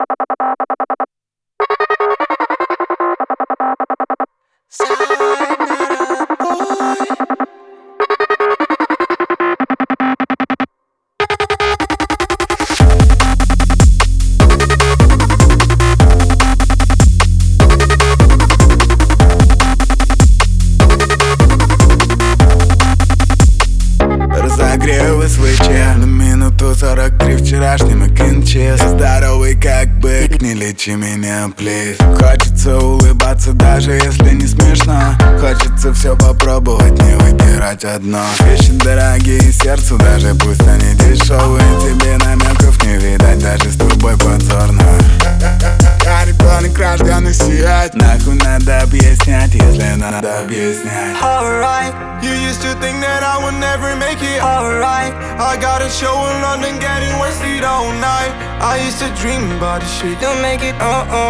Разогревы свечи на минуту 43 вчерашнем кинче. Здоровый как бык, не лечи меня, плиз. Хочется улыбаться, даже если не смешно. Хочется все попробовать, не выбирать одно. Вещи дорогие сердцу, даже пусть они дешевые. Тебе намеков не видать, даже с тобой позорно. Я ребенок, рожденный сиять. Нахуй надо объяснять, если надо объяснять. Alright, you used to think that I would never make it. Alright, I got a show in London, getting wasted all night. I used to dream about this shit, don't make it.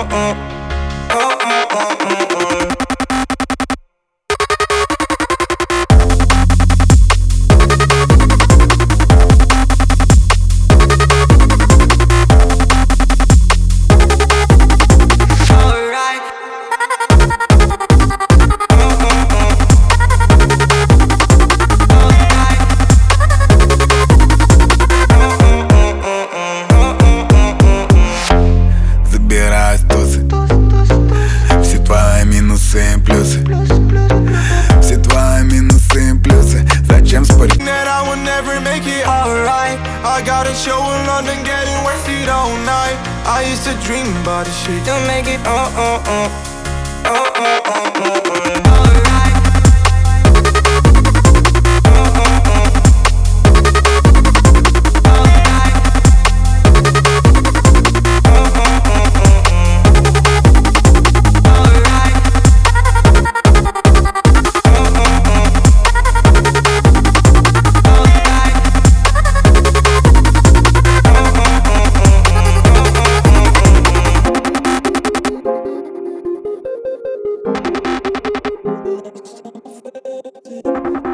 Все твои минусы и плюсы. Все твои минусы и плюсы. Зачем спорить? That I would never make it. Alright, I got a show in London, getting wasted all night. I used to dream about this shit, don't make it. Thank you.